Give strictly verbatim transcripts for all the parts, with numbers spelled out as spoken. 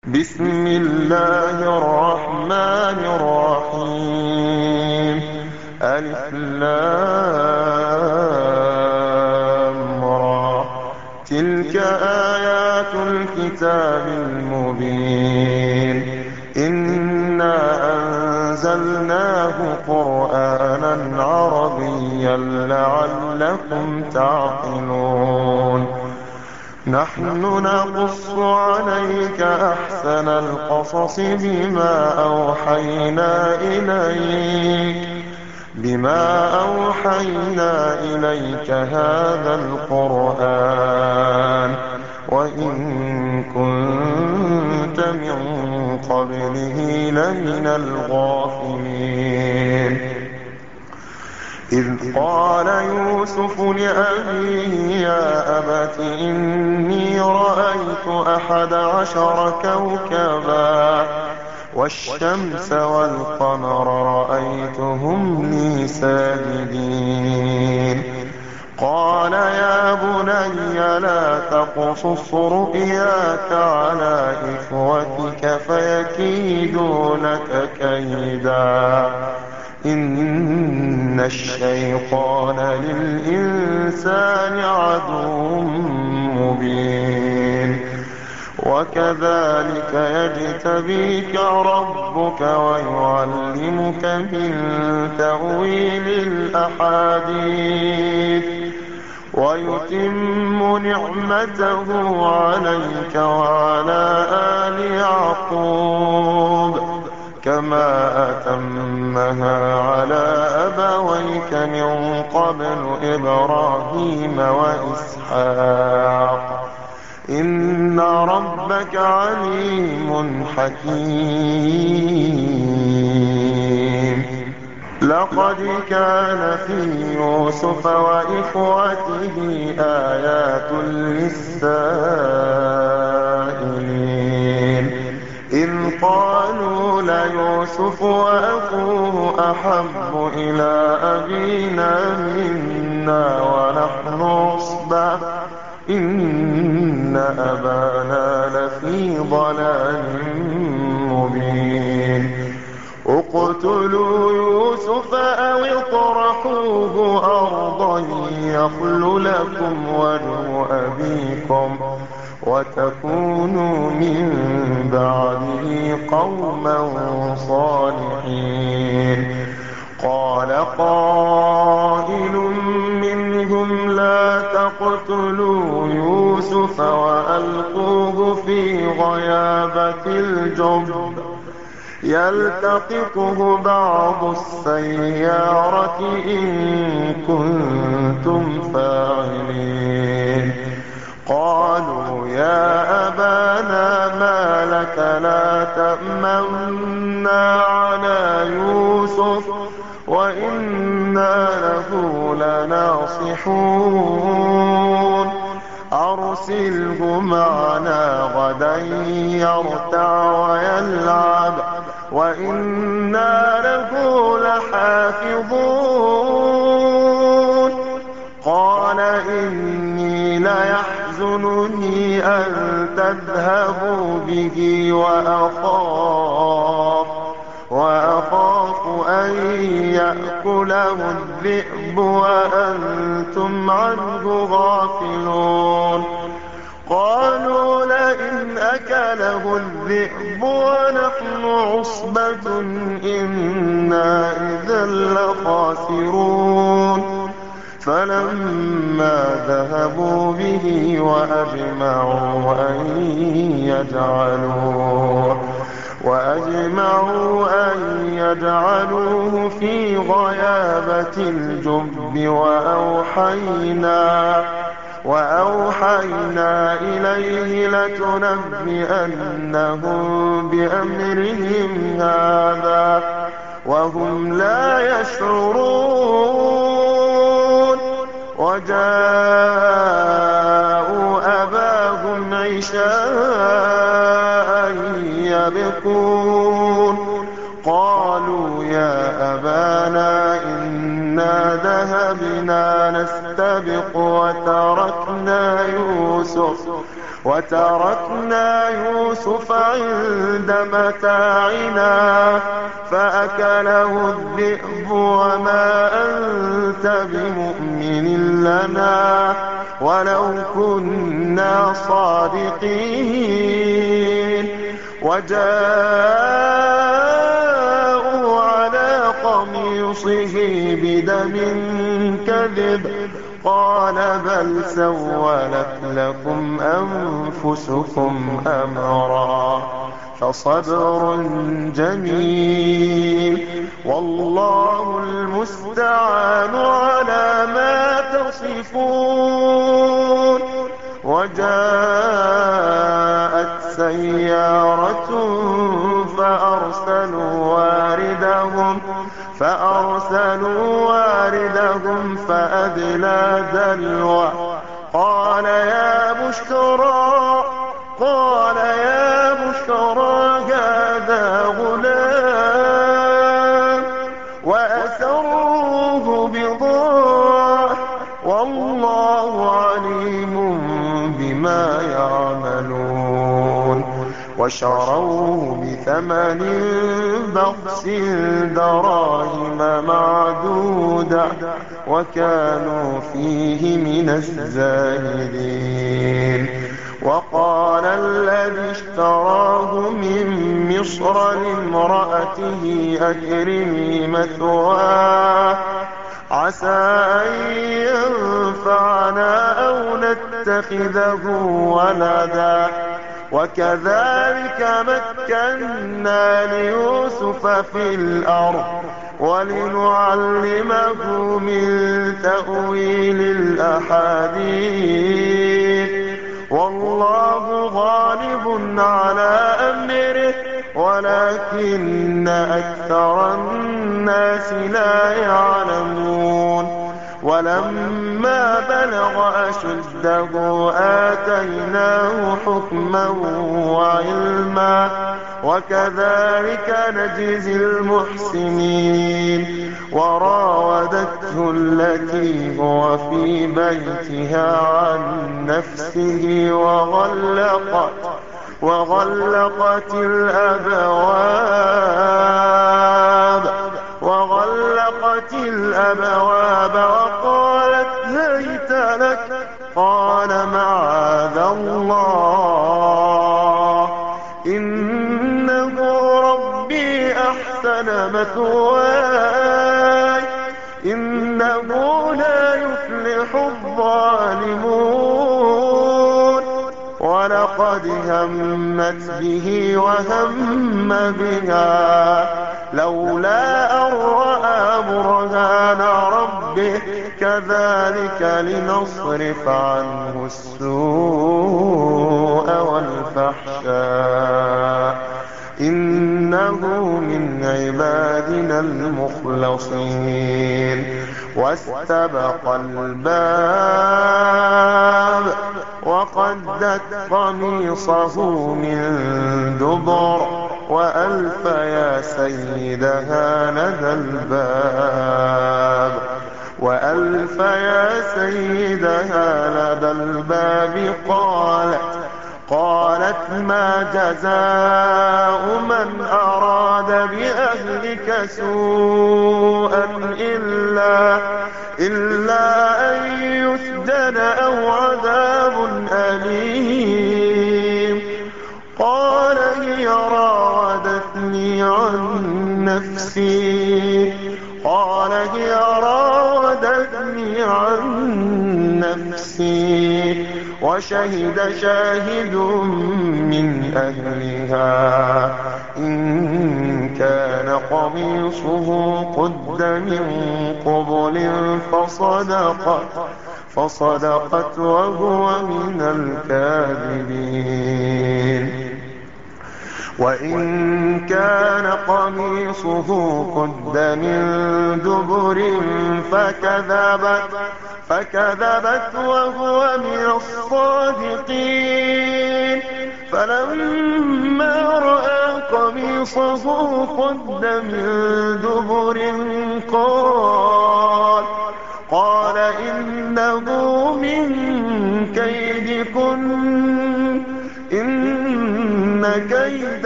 بسم الله الرحمن الرحيم. ألف لام را. تلك آيات الكتاب المبين. إنا أنزلناه قرآنا عربيا لعلكم تعقلون. نحن نقص عليك أحسن القصص بما أوحينا إليك بما أوحينا إليك هذا القرآن وإن كنت من قبله لمن الغافلين. إذ قال يوسف لأبيه يا أبت إني رأيت أحد عشر كوكبا والشمس والقمر رأيتهم لي ساجدين. قال يا بني لا تقصص رؤياك على إخوتك فيكيدوا لك كيدا إن الشيطان للإنسان عدو مبين. وكذلك يجتبيك ربك ويعلمك من تأويل الأحاديث ويتم نعمته عليك وعلى آل يعقوب كما أتمها على أبويك من قبل إبراهيم وإسحاق إن ربك عليم حكيم. لقد كان في يوسف وإخوته آيات للسائلين إذ قالوا ليوسف وأخوه أحب إلى أبينا منا ونحن عصبة إن أبانا لفي ضلال مبين. اقتلوا يوسف أو اطرحوه أرضا يخل لكم وجه أبيكم وتكونوا من بعده قوما صالحين. قال قائل منهم لا تقتلوا يوسف وألقوه في غيابة الجب يلتقطه بعض السيارة إن كنتم فاعلين. قالوا يا أبانا ما لك لا تأمنا على يوسف وإنا له لناصحون أرسله معنا غدا يرتع ويلعب وإنا له لحافظون. قال إني ليحزنني أن تذهبوا به وأخاف وأخاف أن يأكله الذئب وأنتم عنه غافلون. قالوا لئن أكله الذئب ونحن عصبة إنا إذا لخاسرون. فلما ذهبوا به وأجمعوا أن يجعلوه وأجمعوا أن يجعلوه في غيابة الجب وأوحينا وأوحينا إليه لتنبئنهم بأمرهم هذا وهم لا يشعرون. وجاءوا أباهم عشاء يبكون. قالوا يا أبانا إنا ذهبنا نستبق وتركنا يوسف وتركنا يوسف عند متاعنا فأكله الذئب وما أنت بمؤمن لنا ولو كنا صادقين. وجاءوا على قميصه بدم كذب قال بل سولت لكم أنفسكم أمرا فصبر جميل والله المستعان على ما تصفون. وجاءت سيارة فأرسلوا واردهم فأرسلوا واردهم فأدلى دلوه قال يا بشرى قال يا بشرى هذا غلام وأسروه بضاعة والله عليم بما يعملون. وشروه بثمن بخس دراهم معدودة وكانوا فيه من الزاهدين. وقال الذي اشتراه من مصر لامرأته أكرمي مثواه عسى أن ينفعنا أو نتخذه ولدا وكذلك مكنا ليوسف في الأرض ولنعلمه من تأويل الأحاديث والله غالب على أمره ولكن أكثر الناس لا يعلمون. ولما بلغ أشده آتيناه حكما وعلما وكذلك نجزي المحسنين. وراودته التي هو في بيتها عن نفسه وغلقت وغلقت الأبواب وغلقت الأبواب وقالت هيت لك قال معاذ الله إنه ربي أحسن مثواي إنه لا يفلح الظالمون. ولقد همت به وهم بها لولا أن رأى برهان ربه كذلك لنصرف عنه السوء والفحشاء إنه من عبادنا المخلصين. واستبق الباب وقدت قميصه من دبر وألف يا سيدها لدى الباب وألف يا سيدها لدى الباب قالت قالت ما جزاء من أراد بأهلك سوءا إلا إلا أن يسجن أو عذاب أليم. قال هي راودتني عن نفسي قال هي راودتني عن نفسي وشهد شاهد من أهلها إن كان قميصه قد من قبل فصدقت فصدقت وهو من الكاذبين. وإن كان قميصه قد من دبر فكذبت فكذبت وهو من الصادقين. فلما رأى قميصه قد من دبر قال قال إنه من كيدكن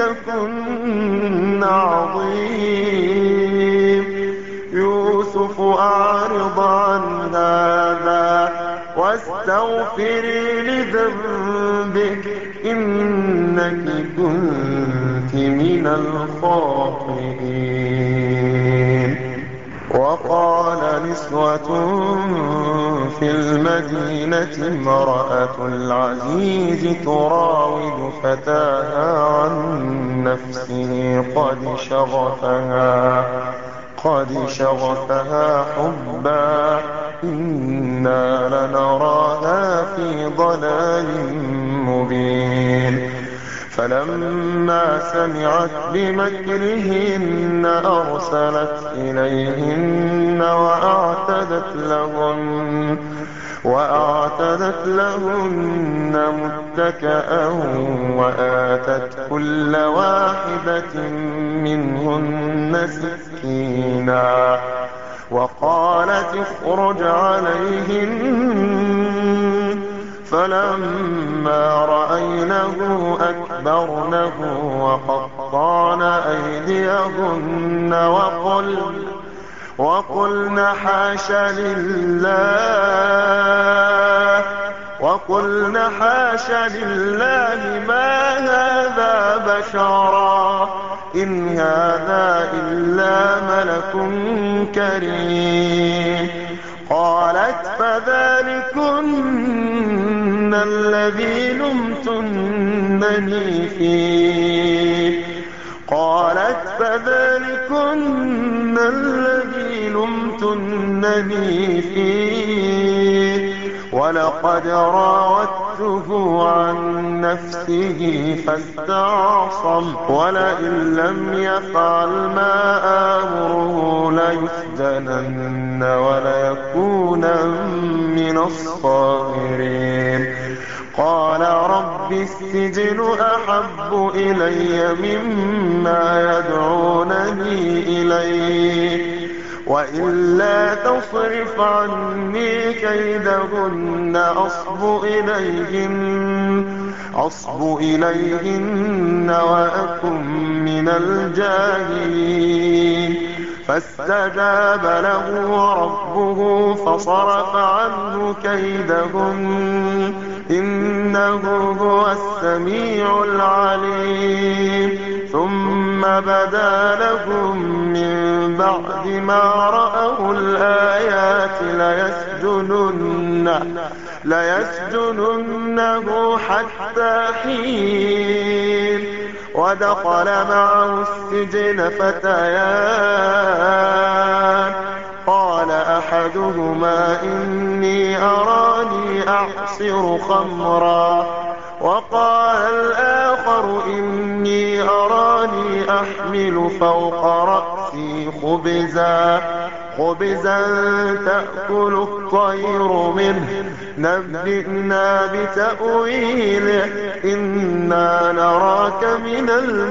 كيدكن عظيم. يوسف أعرض عن هذا واستغفري لذنبك إنك كنت من الخاطئين. وقال نسوة في المدينة امرأة العزيز تراود فتاها عن نفسه قد شغفها قد شغفها حبا إنا لنراها في ضلال مبين. فلما سمعت بمكرهن أرسلت إليهن وأعتدت لهن وأعتدت لهن متكئا وآتت كل واحدة منهن سكينا وقالت اخرج عليهن. فلما رأينه أكبرنه وقطعن أيديهن وقل وقلن حاش لله وقلن حاش لله ما هذا بشرا إن هذا إلا ملك كريم. قالت فذلكن الذي لمتنني فيه قالت فذلكن الذي لمتنني فيه ولقد راودته عن نفسه فاستعصم ولئن لم يفعل ما آمره ليسجنن وليكونا من الصاغرين. قال رب السجن أحب إلي مما يدعونني إليه وإلا تصرف عني كيدهن أصب إليهن أصب إليهن وأكن من الجاهلين. فاستجاب له ربه فصرف عنه كيدهن إنه هو السميع العليم. ثم بدا لهم من بعد ما رأوا الآيات ليسجننه, ليسجننه حتى حين. ودخل معه السجن فتيان قال أحدهما إني أراني أعصر خمرا وقال الآخر إني أراني أحمل فوق رأسي خبزا خبزا تأكل الطير منه نبئنا بتأويله إنا نراك من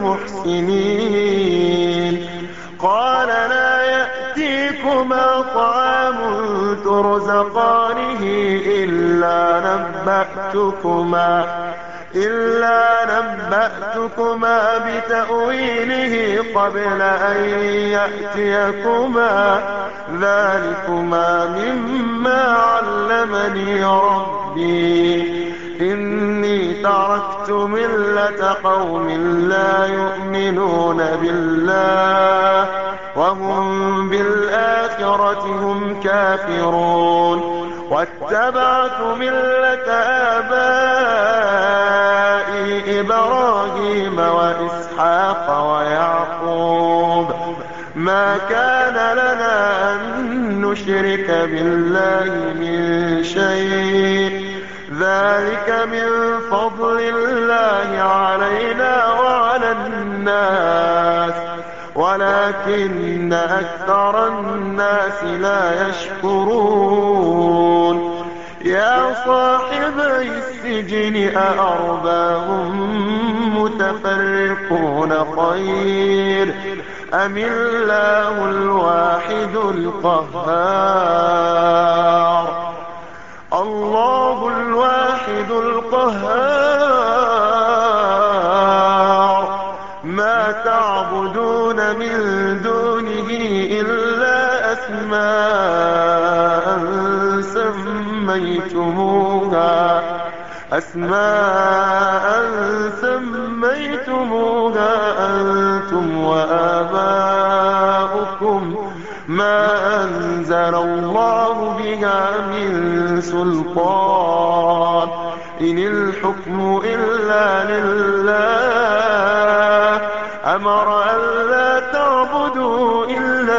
المحسنين. قال لا يأتيكما طعام ترزقانه إلا نبأتكما إلا نبأتكما بتأويله قبل أن يأتيكما ذلكما مما علمني ربي إني تركت ملة قوم لا يؤمنون بالله وهم بالآخرة هم كافرون واتبعت ملة آبائي إبراهيم وإسحاق ويعقوب ما كان لنا أن نشرك بالله من شيء ذلك من فضل الله علينا وعلى الناس ولكن أكثر الناس لا يشكرون. يا صاحبي السجن أأرباب متفرقون خير أم الله الواحد القهار الله الواحد القهار ما تعبدون من دونه إلا أسماء سميتموها أسماء سميتموها أنتم وآباؤكم ما أنزل الله بها من سلطان إن الحكم إلا لله أمر أن لا تعبدوا إلا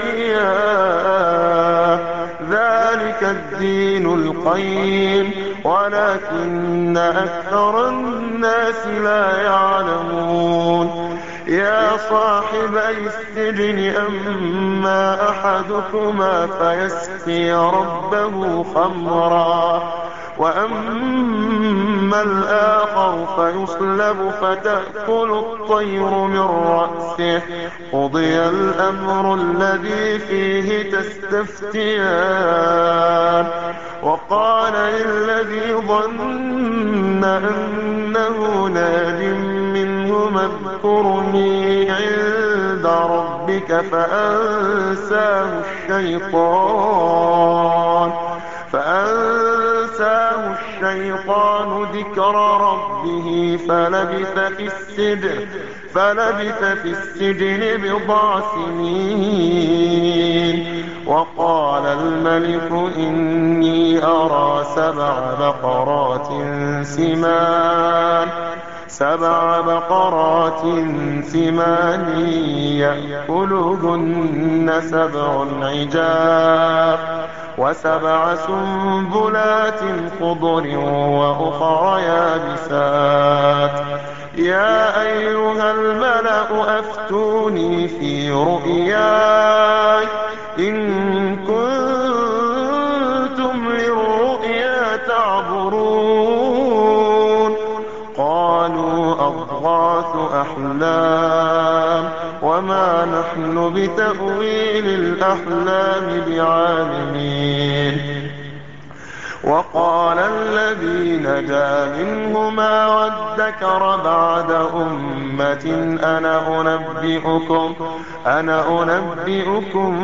إياه ذلك الدين القيم ولكن أكثر الناس لا يعلمون يا صاحبي السجن أما أحدكما فيسقي ربه خمرا وأما الآخر فيصلب فتأكل الطير من رأسه قضي الأمر الذي فيه تستفتيان وقال للذي ظن أنه ناج منهما اذكرني عند ربك فأنساه الشيطان فأنساه الشيطان ذكر ربه فلبث في السجن فلبث في السجن بضع سنين وقال الملك إني أرى سبع بقرات سمان سبع بقرات سمان يأكلهن سبع عجاف وسبع سنبلات خضر وأخرى يابسات يا أيها الملأ أفتوني في رؤياي إن كنتم للرؤيا تعبرون قالوا أضغاث أحلام وما نحن بتأويل الأحلام بعالمين وقال الذي نجا منهما وادكر بعد أمة أنا أنبئكم أنا أنبئكم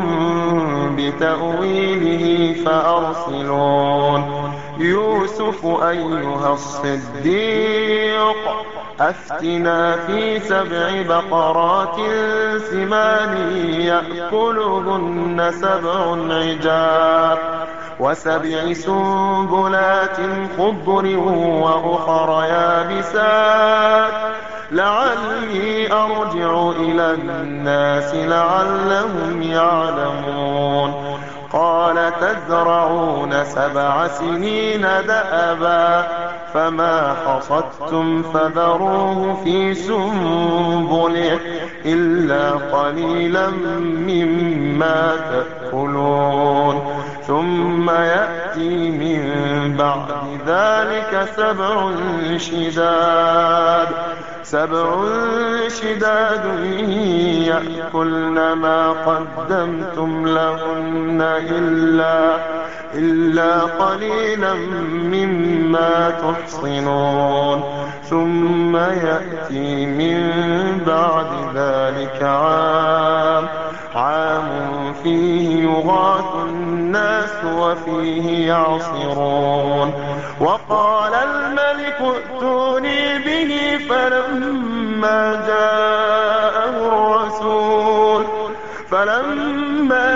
بتأويله فأرسلون يوسف أيها الصديق أفتنا في سبع بقرات سمان يأكلهن سبع عجاف وسبع سنبلات خضر وأخرى يابسات لعلي أرجع إلى الناس لعلهم يعلمون قال تزرعون سبع سنين دأبا فما حصدتم فذروه في سنبله إلا قليلا مما تأكلون ثم يأتي من بعد ذلك سبع شداد سبع شداد يأكلن ما قدمتم لهن إلا إلا قليلا مما تحصنون ثم يأتي من بعد ذلك عام عام فيه يغاث الناس وفيه يعصرون وقال الملك ائتوني به فلما جاءه الرسول فلما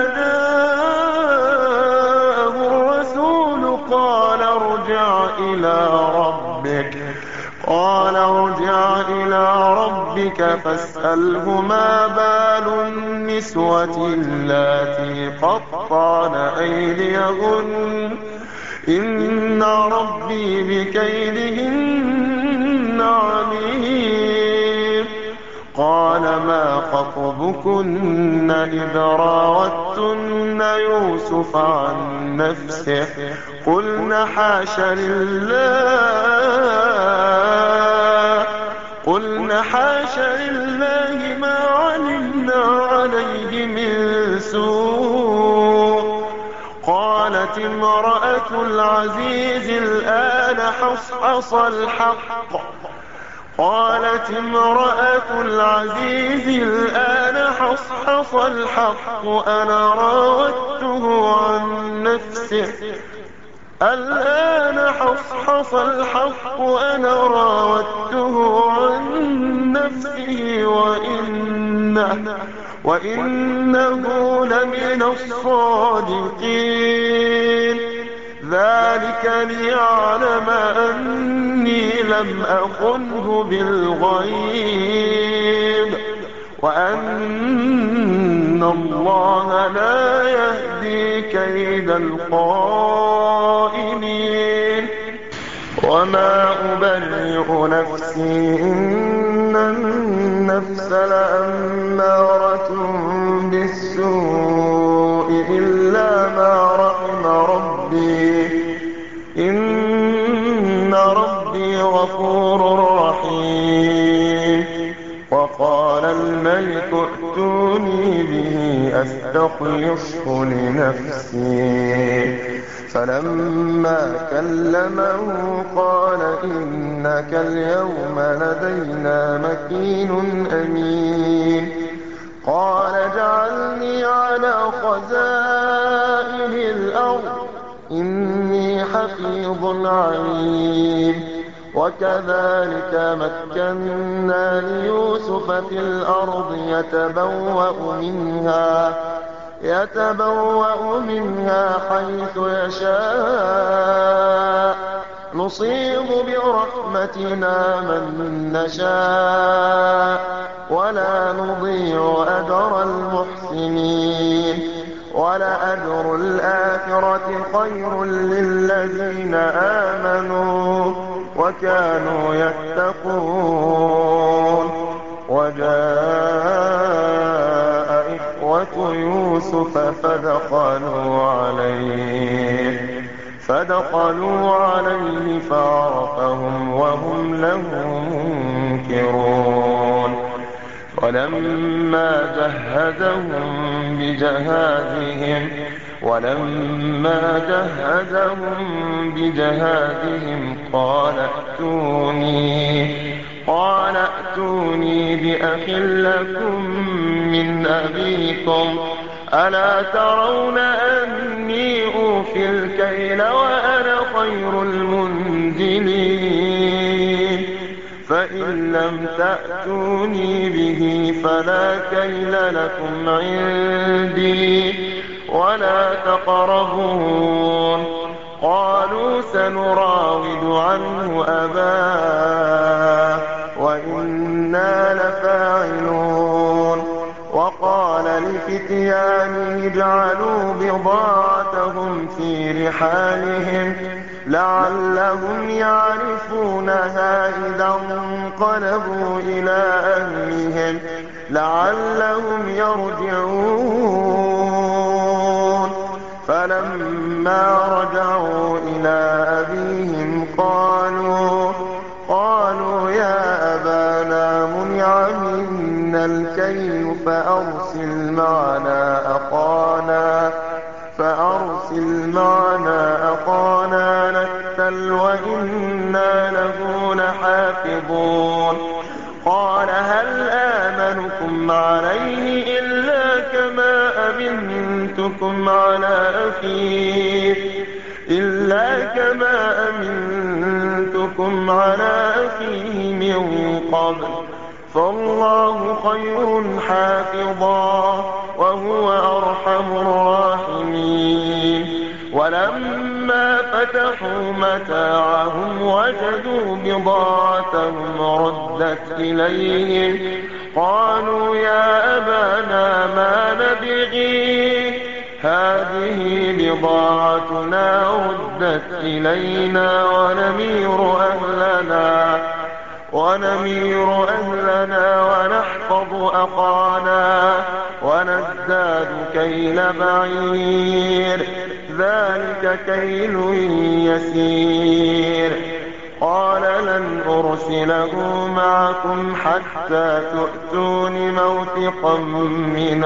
جاءه الرسول قال ارجع إلى ربك قال ارجع إلى ربك فاسأله ما بال النسوة اللاتي قطعن أيديهن إن ربي بكيدهن عليم قال ما خطبكن إذ راوتن يوسف عن نفسه قلن حاش لله قلن حاش لله ما علمنا عليه من سوء قالت امرأة العزيز الآن حصحص الحق قالت امرأة العزيز الآن حصحص الحق أنا راودته عن نفسه الآن حصحص الحق أنا راودته عن نفسه وإنه, وإنه لمن الصادقين ذلك ليعلم أني لم أخنه بالغيب وأن الله لا يهدي كيد الخائنين وما أبرئ نفسي إن النفس لأمارة بالسوء إلا ما رحم ربي إن ربي غفور رحيم وقال الملك ائتوني به أستخلصه لنفسي فلما كلمه قال إنك اليوم لدينا مكين أمين قال اجعلني على خزائن الأرض إني حفيظ عليم وكذلك مكنا ليوسف في الأرض يتبوأ منها يتبوأ منها حيث يشاء نصيب برحمتنا من نشاء ولا نضيع أجر المحسنين ولأجر الآخرة خير للذين آمنوا وكانوا يتقون وجاء إخوة يوسف فدخلوا عليه فدخلوا عليه فعرفهم وهم له منكرون ولما جهزهم بجهازهم ولما جهزهم بجهازهم قال ائتوني قال ائتوني بأخ لكم من أبيكم ألا ترون أني أوفي الكيل وأنا خير المنزلين فإن لم تأتوني به فلا كيل لكم عندي ولا تقربون قالوا سنراود عنه أباه وإنا لفاعلون وقال لفتيانه اجعلوا بضاعتهم في رحالهم لعلهم يعرفونها إذا انقلبوا إلى أهلهم لعلهم يرجعون فلما رجعوا إلى أبيهم قالوا قالوا يا أبانا منع منا الكيل فأرسل معنا أخانا فأرسل معنا أخانا نكتل وإنا له لحافظون قال هل آمنكم عليه إلا كما أمنتكم على أخيه إلا كما أمنتكم على أخيه من قبل فالله خير حافظا وهو أرحم الراحمين ولما فتحوا متاعهم وجدوا بضاعتهم ردت إليهم قالوا يا أبانا ما نبغي هذه بضاعتنا ردت إلينا ونمير أهلنا ونمير أهلنا ونحفظ أخانا ونزداد كيل بعير ذلك كيل يسير قال لن أرسله معكم حتى تؤتون موثقا من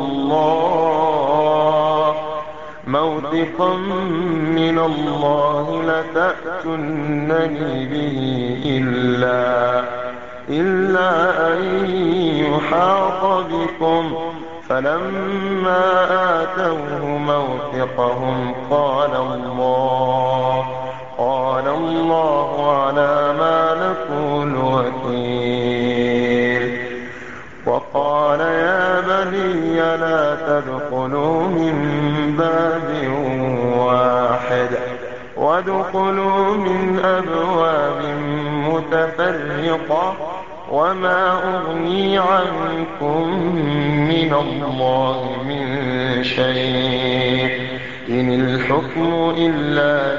الله موثقا من الله لتأتونني به إلا إلا أن يحاط بكم. فلما آتوه موثقهم قال الله قال الله على ما نقول وكيل. وقال يا بني لا تدخلوا من باب واحد وادخلوا من أبواب متفرقة وما أغني عنكم من الله من شيء إن الحكم إلا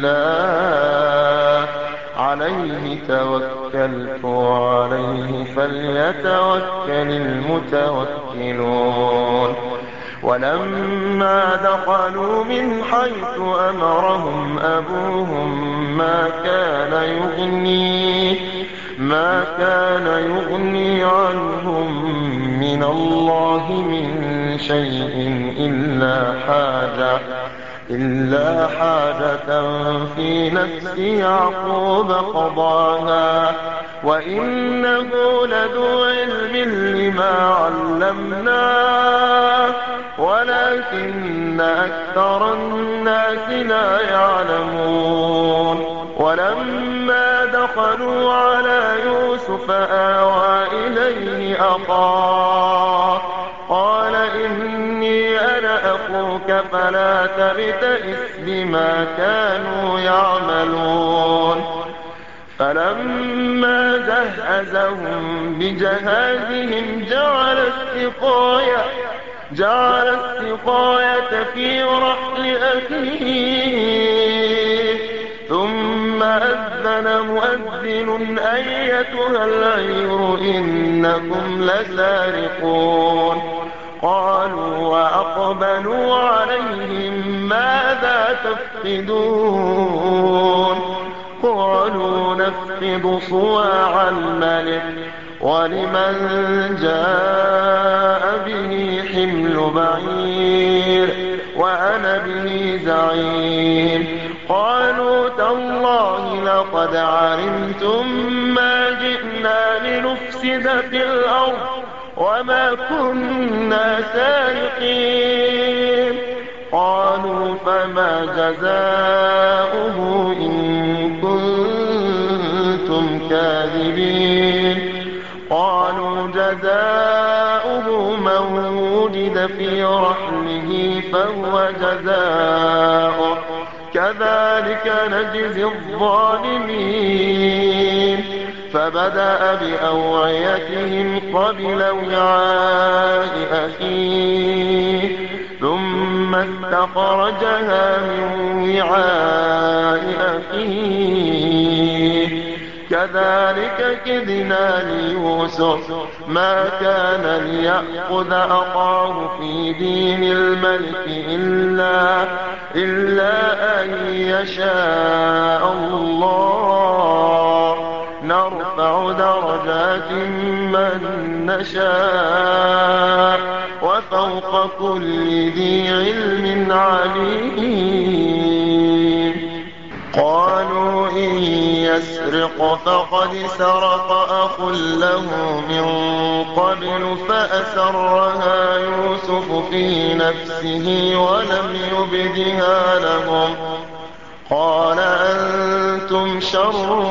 لله عليه توكلت وعليه فليتوكل المتوكلون. ولما دخلوا من حيث أمرهم أبوهم ما كان يغني ما كان يغني عنهم من الله من شيء إلا حاجة إلا حاجة في نفس يعقوب قضاها وإنه لذو علم لما علمناه ولكن أكثر الناس لا يعلمون. ولما دخلوا على يوسف آوى إليه أخاه قال إني أنا أخوك فلا تبتئس بما كانوا يعملون. فلما جهزهم بجهازهم جعل السقاية جعل السقاية في رحل أخيه ثم أذن مؤذن أيتها العير إنكم لسارقون. قالوا وأقبلوا عليهم ماذا تفقدون قالوا نفقد صواع الملك ولمن جاء به حمل بعير وأنا به زعيم. قالوا تالله لقد علمتم ما جئنا لنفسد في الأرض وما كنا سارقين. قالوا فما جزاؤه إن كنتم كاذبين. قالوا جزاؤه من وجد في رحله فهو جزاؤه كذلك نجزي الظالمين. فبدأ بأوعيتهم قبل وعاء أخيه ثم استخرجها من وعاء أخيه كذلك كدنا ليوسف ما كان ليأخذ أخاه في دين الملك إلا, إلا أن يشاء الله نرفع درجات من نشاء وفوق كل ذي علم عليم. قالوا إن يسرق فقد سرق أخ له من قبل فأسرها يوسف في نفسه ولم يبدها لهم. قال أنتم شر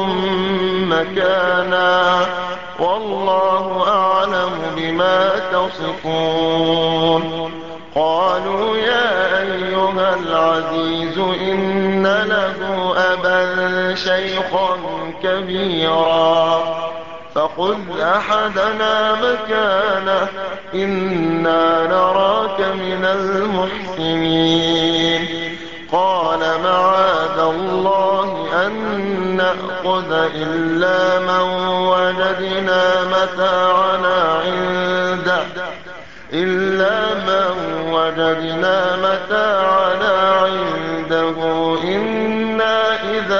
مكانا والله أعلم بما تصفون. قالوا يا أيها العزيز إن له أبا شيخا كبيرا فخذ أحدنا مكانه إنا نراك من المحسنين. قال معاذ الله أن نأخذ إلا من وجدنا متاعنا عنده إلا من وجدنا متاعنا عنده إنا إذا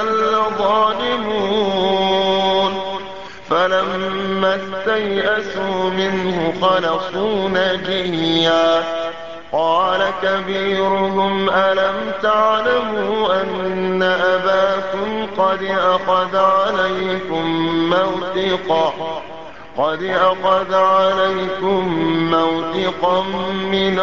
لظالمون. فلما استيئسوا منه خلصوا نجيا. قال كبيرهم ألم تعلموا أن أباكم قد أخذ عليكم موثقا قد أخذ عليكم موثقا من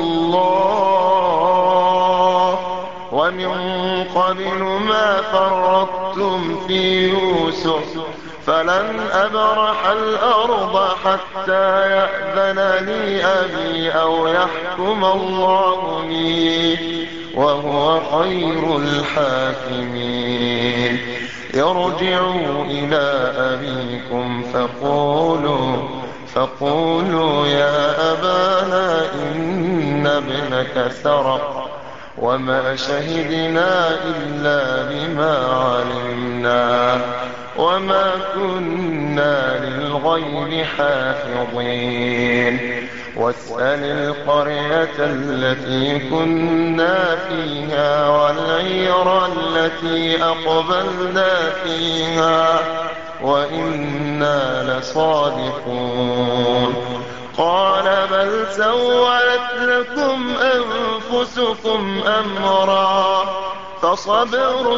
الله ومن قبل ما فرطتم في يوسف فلن أبرح الأرض حتى يأذن لي أبي أو يحكم الله لي وهو خير الحاكمين. ارجعوا إلى أبيكم فقولوا فقولوا يا أبانا إن ابنك سرق وما شهدنا إلا بما علمنا وما كنا للغيب حافظين. واسأل القرية التي كنا فيها والعير التي أقبلنا فيها وإنا لصادقون. قال بل سولت لكم أنفسكم أمرا فصبر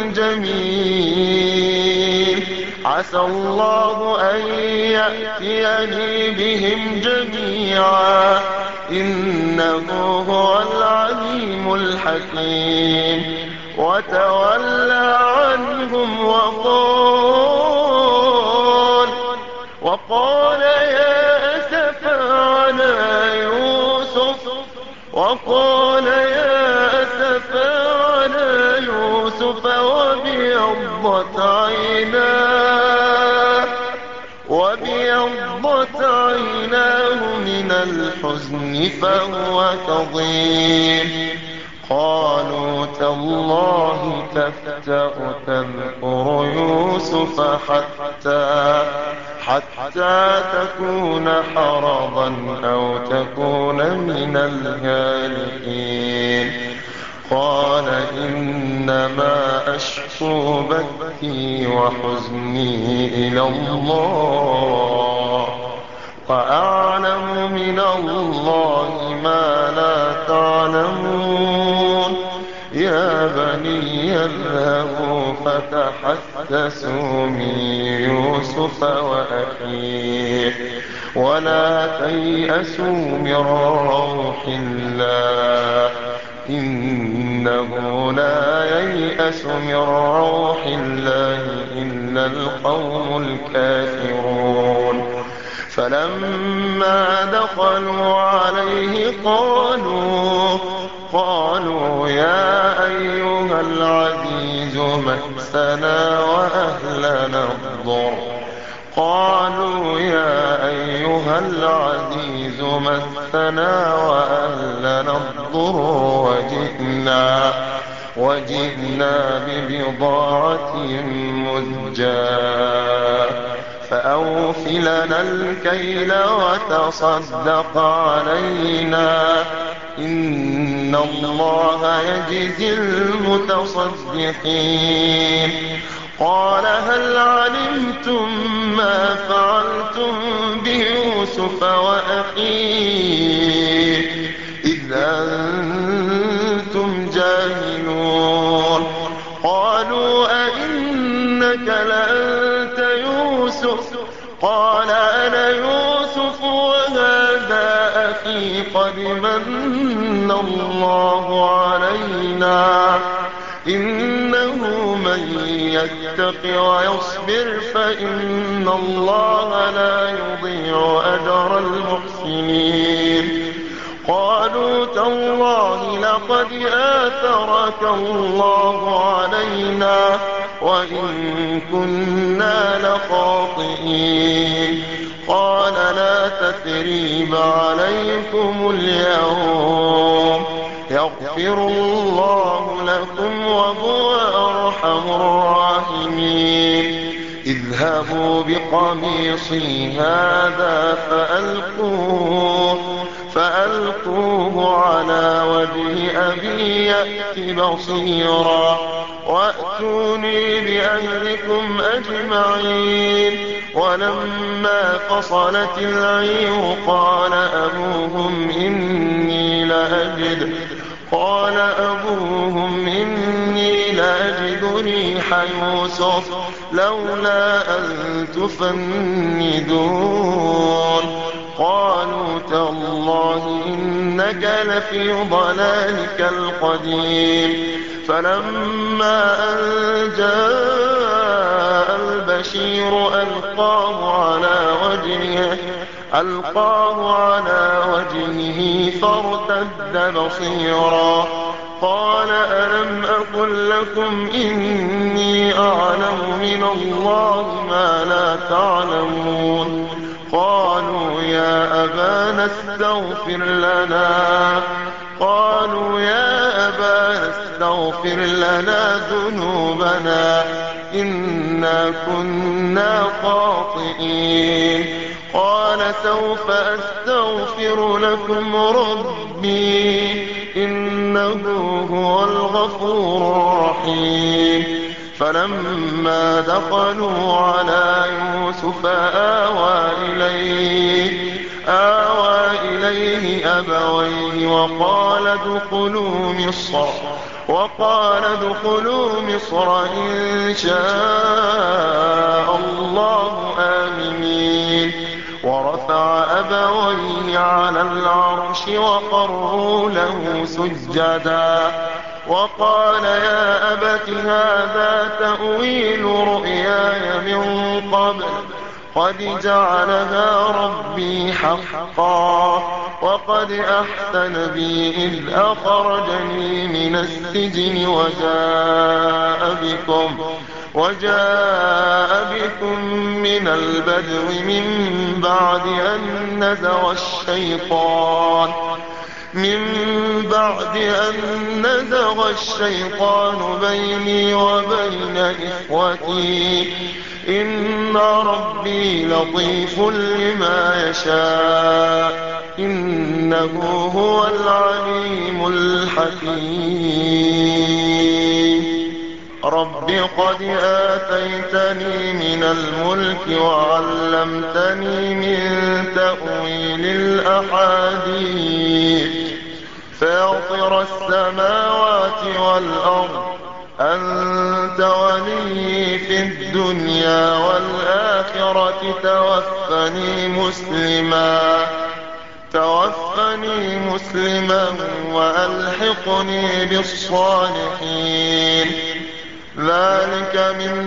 جميل عسى الله أن يأتيني بهم جميعا إنه هو العليم الحكيم. وتولى عنهم وقال وقال يا أسفا على يوسف وقال يا أسفا على يوسف وابيضت عيناه وابيضت عيناه من الحزن فهو كظيم. قالوا تالله تفتأ تذكر يوسف حتى حتى تكون حرضا أو تكون من الهالكين. قال إنما أشكو بثي وحزني إلى الله وأعلم من الله ما لا تعلمون. يا بني اذهبوا فتحسسوا من يوسف وأخيه ولا تيأسوا من روح الله إنه لا ييأس من روح الله إلا القوم الكافرون. فلما دخلوا عليه قالوا قالوا يا أيها العزيز مسنا وأهلنا الضر قالوا يا أيها العزيز مسنا وأهلنا الضر وجئنا وجئنا ببضاعة مزجاة فأوف لنا الكيل وتصدق علينا إن الله يجزي المتصدقين. قال هل علمتم ما فعلتم بيوسف وأخيه إذ أنتم جاهلون. قالوا أئنك لأنت يوسف قال أنا يوسف وهذا أخي قد من الله علينا إنه من يتق ويصبر فإن الله لا يضيع أجر المحسنين. قالوا تالله لقد آثرك الله علينا وإن كنا لخاطئين. قال لا تثريب عليكم اليوم يغفر الله لكم وهو أرحم الراحمين. اذهبوا بقميصي هذا فألقوه فألقوه على وجه أبي يأت بصيرا وأتوني بأهلكم أجمعين. ولما فصلت العير قال أبوهم إني لأجد قال أبوهم إني لأجد ريح يوسف لولا أن تفندون قالوا تالله إنك لفي ضلالك القديم فلما أن جاء البشير ألقاه على وجهه ألقاه على وجهه فارتد بصيرا قال ألم أقل لكم إني أعلم من الله ما لا تعلمون قالوا يا أبانا استغفر لنا قالوا يا أبانا استغفر لنا ذنوبنا إنا كنا خاطئين قال سوف أستغفر لكم ربي إنه هو الغفور الرحيم فلما دخلوا على يوسف آوى إليه آوى إليه أبويه وقال ادخلوا مصر وقال ادخلوا مصر إن شاء الله آمنين ورفع أبويه على العرش وقروا له سجدا وقال يا أبت هذا تأويل رؤياي من قبل قد جعلها ربي حقا وقد أحسن بي إذ أخرجني من السجن وجاء بكم وجاء بكم من البدو من بعد أن نزغ الشيطان من بعد أن نزغ الشيطان بيني وبين إخوتي إن ربي لطيف لما يشاء إنه هو العليم الحكيم رب قد آتيتني من الملك وعلمتني من تأويل الأحاديث فاطر السماوات والأرض أنت ولي في الدنيا والآخرة توفني مسلما توفني مسلما وألحقني بالصالحين ذلك من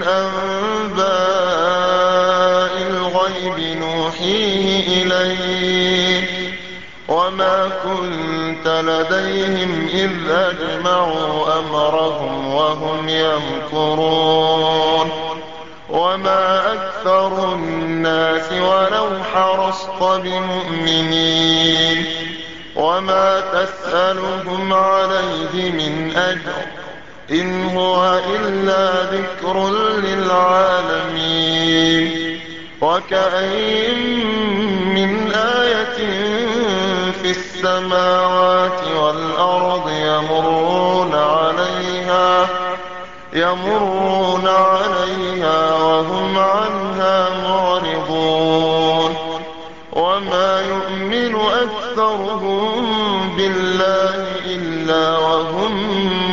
أنباء الغيب نوحيه إليك وما كنت لديهم إذ أجمعوا أمرهم وهم يمكرون وما أكثر الناس ولو حرصت بمؤمنين وما تسألهم عليه من أجر إن هو إلا ذكر للعالمين وكأين من آية في السماوات والأرض يمرون عليها يمرون عليها وهم عنها معرضون وما يؤمن أكثرهم بالله إلا وهم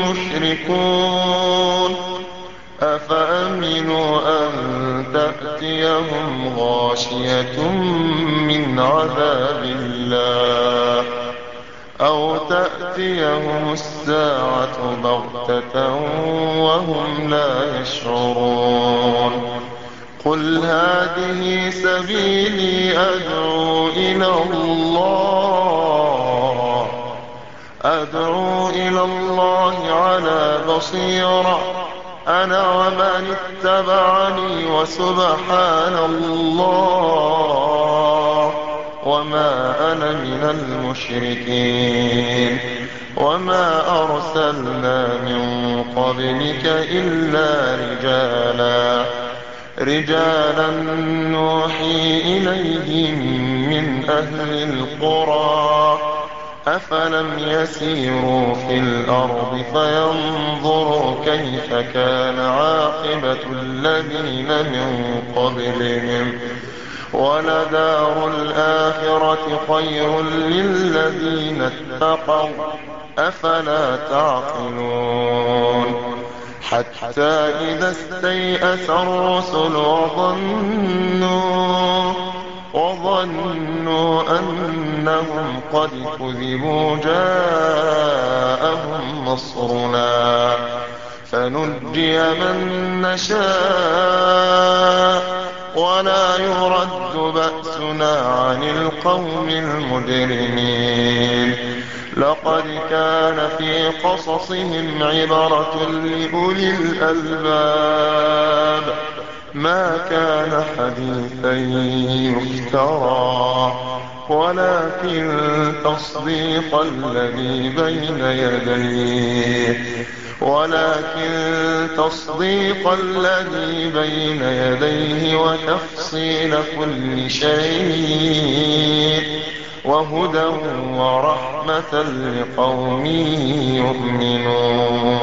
مشركون أفأمنوا أن تأتيهم غاشية من عذاب الله أو تأتيهم الساعة بغتة وهم لا يشعرون قل هذه سبيلي أدعو إلى الله أدعو إلى الله على بصيرة أنا ومن اتبعني وسبحان الله وما أنا من المشركين وما أرسلنا من قبلك إلا رجالا رجالا نوحي إليهم من أهل القرى أفلم يسيروا في الأرض فينظروا كيف كان عاقبة الذين من قبلهم ولدار الآخرة خير للذين اتقوا أفلا تعقلون حتى إذا استيأس الرسل وظنوا وظنوا أنهم قد كذبوا جاءهم نصرنا فنجي من نشاء ولا يرد بأسنا عن القوم المجرمين. لقد كان في قصصهم عبرة لأولي الألباب ما كان حديثا يفترى ولكن تصديق الذي بين يديه ولكن تصديق الذي بين يديه وتفصيل كل شيء وهدى ورحمة لقوم يؤمنون.